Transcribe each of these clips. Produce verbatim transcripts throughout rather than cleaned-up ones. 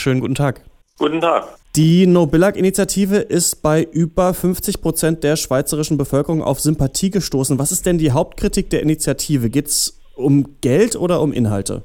Schönen guten Tag. Guten Tag. Die No-Billag-Initiative ist bei über fünfzig Prozent der schweizerischen Bevölkerung auf Sympathie gestoßen. Was ist denn die Hauptkritik der Initiative? Geht es um Geld oder um Inhalte?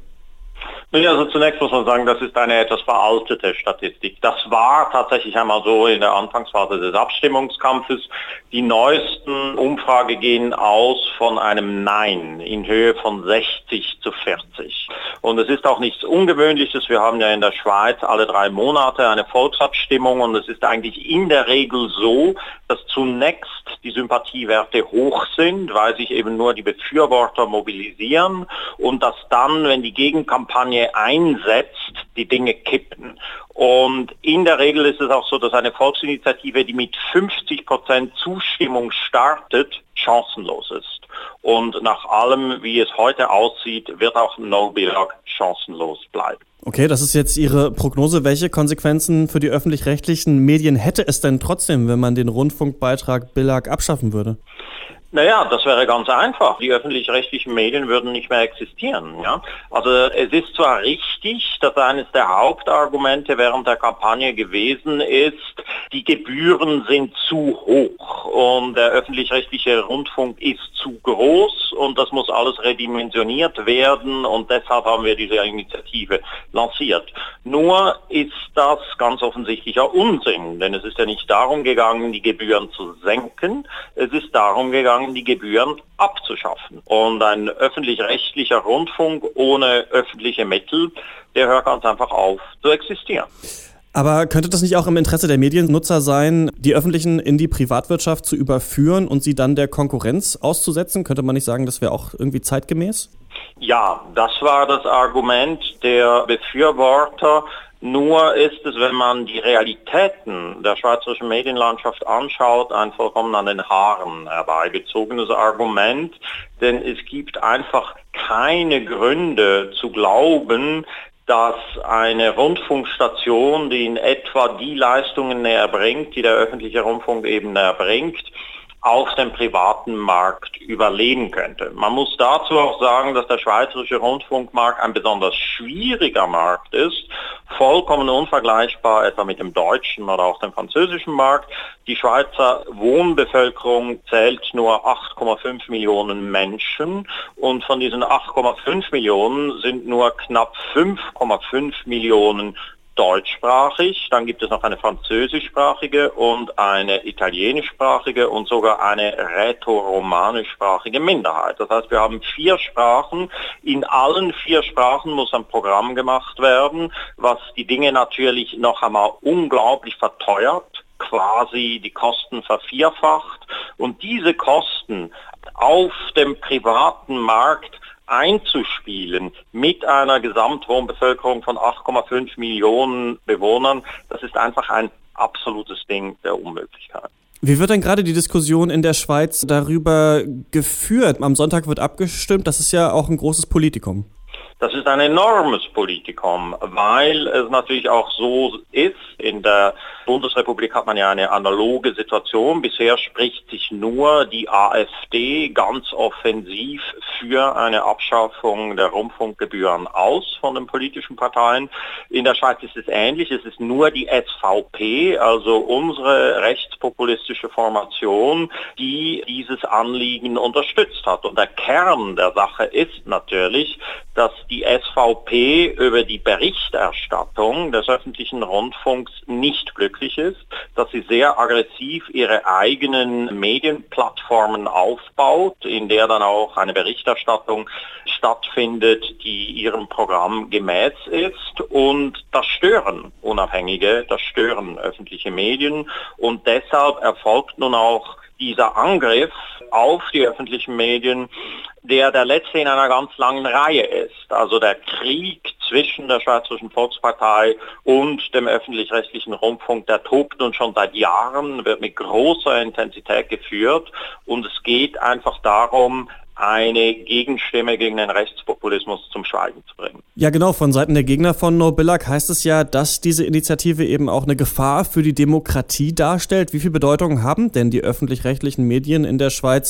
Also zunächst muss man sagen, das ist eine etwas veraltete Statistik. Das war tatsächlich einmal so in der Anfangsphase des Abstimmungskampfes. Die neuesten Umfragen gehen aus von einem Nein in Höhe von sechzig zu vierzig. Und es ist auch nichts Ungewöhnliches. Wir haben ja in der Schweiz alle drei Monate eine Volksabstimmung und es ist eigentlich in der Regel so, dass zunächst die Sympathiewerte hoch sind, weil sich eben nur die Befürworter mobilisieren und dass dann, wenn die Gegenkampagne einsetzt, die Dinge kippen. Und in der Regel ist es auch so, dass eine Volksinitiative, die mit fünfzig Prozent Zustimmung startet, chancenlos ist. Und nach allem, wie es heute aussieht, wird auch No-Billag chancenlos bleiben. Okay, das ist jetzt Ihre Prognose. Welche Konsequenzen für die öffentlich-rechtlichen Medien hätte es denn trotzdem, wenn man den Rundfunkbeitrag Billag abschaffen würde? Naja, das wäre ganz einfach. Die öffentlich-rechtlichen Medien würden nicht mehr existieren. Ja? Also es ist zwar richtig, dass eines der Hauptargumente während der Kampagne gewesen ist, die Gebühren sind zu hoch und der öffentlich-rechtliche Rundfunk ist zu groß und das muss alles redimensioniert werden und deshalb haben wir diese Initiative lanciert. Nur ist das ganz offensichtlicher Unsinn, denn es ist ja nicht darum gegangen, die Gebühren zu senken, es ist darum gegangen, die Gebühren abzuschaffen. Und ein öffentlich-rechtlicher Rundfunk ohne öffentliche Mittel, der hört ganz einfach auf zu existieren. Aber könnte das nicht auch im Interesse der Mediennutzer sein, die Öffentlichen in die Privatwirtschaft zu überführen und sie dann der Konkurrenz auszusetzen? Könnte man nicht sagen, das wäre auch irgendwie zeitgemäß? Ja, das war das Argument der Befürworter. Nur ist es, wenn man die Realitäten der schweizerischen Medienlandschaft anschaut, ein vollkommen an den Haaren herbeigezogenes Argument, denn es gibt einfach keine Gründe zu glauben, dass eine Rundfunkstation, die in etwa die Leistungen näher bringt, die der öffentliche Rundfunk eben näher bringt, auf dem privaten Markt überleben könnte. Man muss dazu auch sagen, dass der schweizerische Rundfunkmarkt ein besonders schwieriger Markt ist, vollkommen unvergleichbar etwa mit dem deutschen oder auch dem französischen Markt. Die Schweizer Wohnbevölkerung zählt nur acht Komma fünf Millionen Menschen und von diesen acht Komma fünf Millionen sind nur knapp fünf Komma fünf Millionen deutschsprachig, dann gibt es noch eine französischsprachige und eine italienischsprachige und sogar eine rätoromanischsprachige Minderheit. Das heißt, wir haben vier Sprachen. In allen vier Sprachen muss ein Programm gemacht werden, was die Dinge natürlich noch einmal unglaublich verteuert, quasi die Kosten vervierfacht. Und diese Kosten auf dem privaten Markt einzuspielen mit einer Gesamtwohnbevölkerung von acht Komma fünf Millionen Bewohnern, das ist einfach ein absolutes Ding der Unmöglichkeit. Wie wird denn gerade die Diskussion in der Schweiz darüber geführt? Am Sonntag wird abgestimmt, das ist ja auch ein großes Politikum. Das ist ein enormes Politikum, weil es natürlich auch so ist, in der Bundesrepublik hat man ja eine analoge Situation. Bisher spricht sich nur die AfD ganz offensiv für eine Abschaffung der Rundfunkgebühren aus von den politischen Parteien. In der Schweiz ist es ähnlich, es ist nur die S V P, also unsere rechtspopulistische Formation, die dieses Anliegen unterstützt hat. Und der Kern der Sache ist natürlich, dass die S V P über die Berichterstattung des öffentlichen Rundfunks nicht glücklich ist, dass sie sehr aggressiv ihre eigenen Medienplattformen aufbaut, in der dann auch eine Berichterstattung stattfindet, die ihrem Programm gemäß ist. Und das stören Unabhängige, das stören öffentliche Medien. Und deshalb erfolgt nun auch dieser Angriff auf die öffentlichen Medien, der der letzte in einer ganz langen Reihe ist. Also der Krieg zwischen der Schweizerischen Volkspartei und dem öffentlich-rechtlichen Rundfunk, der tobt nun schon seit Jahren, wird mit großer Intensität geführt und es geht einfach darum, eine Gegenstimme gegen den Rechtspopulismus zum Schweigen zu bringen. Ja genau, von Seiten der Gegner von No-Billag heißt es ja, dass diese Initiative eben auch eine Gefahr für die Demokratie darstellt. Wie viel Bedeutung haben denn die öffentlich-rechtlichen Medien in der Schweiz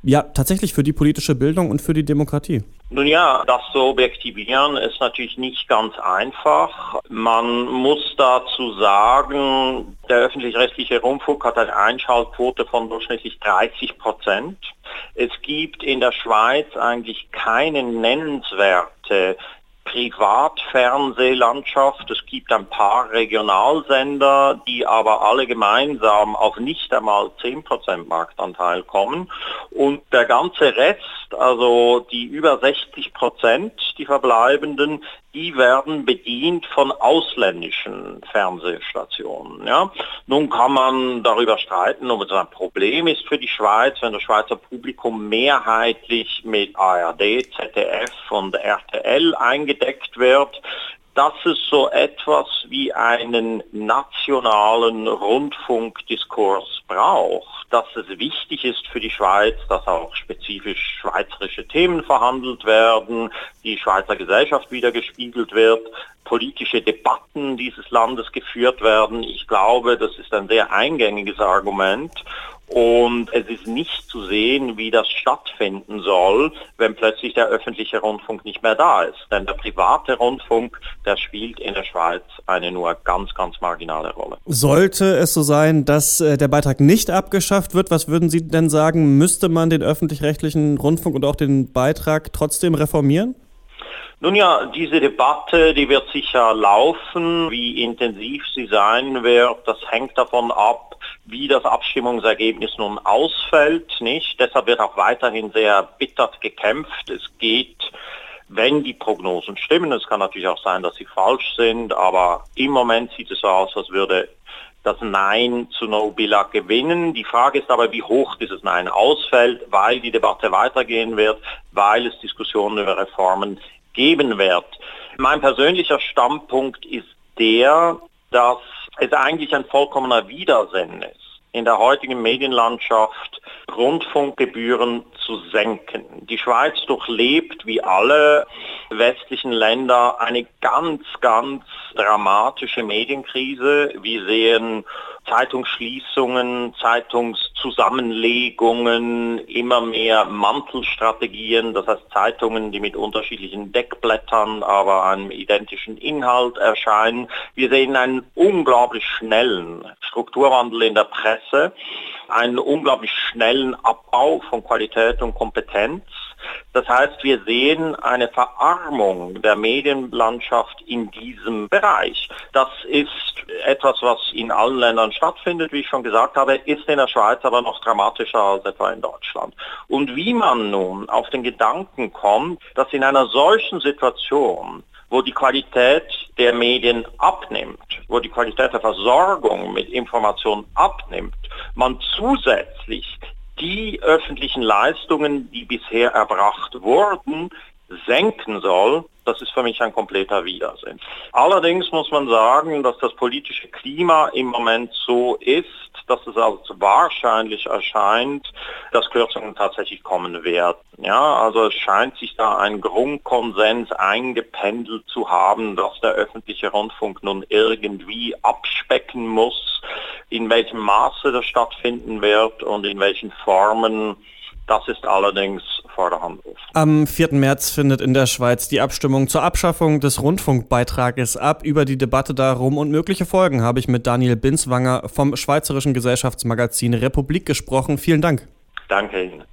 ja tatsächlich für die politische Bildung und für die Demokratie? Nun ja, das zu objektivieren ist natürlich nicht ganz einfach. Man muss dazu sagen, der öffentlich-rechtliche Rundfunk hat eine Einschaltquote von durchschnittlich dreißig Prozent. Es gibt in der Schweiz eigentlich keine nennenswerte Privatfernsehlandschaft. Es gibt ein paar Regionalsender, die aber alle gemeinsam auf nicht einmal zehn Prozent Marktanteil kommen. Und der ganze Rest, also die über sechzig Prozent, die verbleibenden, die werden bedient von ausländischen Fernsehstationen. Ja. Nun kann man darüber streiten, ob es ein Problem ist für die Schweiz, wenn das Schweizer Publikum mehrheitlich mit A R D, Z D F und R T L eingedeckt wird. Dass es so etwas wie einen nationalen Rundfunkdiskurs braucht, dass es wichtig ist für die Schweiz, dass auch spezifisch schweizerische Themen verhandelt werden, die Schweizer Gesellschaft widergespiegelt wird, politische Debatten dieses Landes geführt werden. Ich glaube, das ist ein sehr eingängiges Argument. Und es ist nicht zu sehen, wie das stattfinden soll, wenn plötzlich der öffentliche Rundfunk nicht mehr da ist. Denn der private Rundfunk, der spielt in der Schweiz eine nur ganz, ganz marginale Rolle. Sollte es so sein, dass äh, der Beitrag nicht abgeschafft wird, was würden Sie denn sagen, müsste man den öffentlich-rechtlichen Rundfunk und auch den Beitrag trotzdem reformieren? Nun ja, diese Debatte, die wird sicher laufen. Wie intensiv sie sein wird, das hängt davon ab, wie das Abstimmungsergebnis nun ausfällt, nicht? Deshalb wird auch weiterhin sehr bittert gekämpft. Es geht, wenn die Prognosen stimmen, es kann natürlich auch sein, dass sie falsch sind, aber im Moment sieht es so aus, als würde das Nein zu No-Billag gewinnen. Die Frage ist aber, wie hoch dieses Nein ausfällt, weil die Debatte weitergehen wird, weil es Diskussionen über Reformen geben wird. Mein persönlicher Standpunkt ist der, dass es eigentlich ein vollkommener Widersinn ist, in der heutigen Medienlandschaft Rundfunkgebühren zu senken. Die Schweiz durchlebt, wie alle westlichen Länder, eine ganz, ganz dramatische Medienkrise. Wir sehen Zeitungsschließungen, Zeitungszusammenlegungen, immer mehr Mantelstrategien, das heißt Zeitungen, die mit unterschiedlichen Deckblättern, aber einem identischen Inhalt erscheinen. Wir sehen einen unglaublich schnellen Strukturwandel in der Presse, einen unglaublich schnellen Abbau von Qualität und Kompetenz. Das heißt, wir sehen eine Verarmung der Medienlandschaft in diesem Bereich. Das ist etwas, was in allen Ländern stattfindet, wie ich schon gesagt habe, ist in der Schweiz aber noch dramatischer als etwa in Deutschland. Und wie man nun auf den Gedanken kommt, dass in einer solchen Situation, wo die Qualität der Medien abnimmt, wo die Qualität der Versorgung mit Informationen abnimmt, man zusätzlich die öffentlichen Leistungen, die bisher erbracht wurden, senken soll, das ist für mich ein kompletter Widersinn. Allerdings muss man sagen, dass das politische Klima im Moment so ist, dass es als wahrscheinlich erscheint, dass Kürzungen tatsächlich kommen werden. Ja, also es scheint sich da ein Grundkonsens eingependelt zu haben, dass der öffentliche Rundfunk nun irgendwie abspecken muss, in welchem Maße das stattfinden wird und in welchen Formen. Das ist allerdings vor der Hand. Am vierten März findet in der Schweiz die Abstimmung zur Abschaffung des Rundfunkbeitrages ab. Über die Debatte darum und mögliche Folgen habe ich mit Daniel Binswanger vom Schweizerischen Gesellschaftsmagazin Republik gesprochen. Vielen Dank. Danke Ihnen.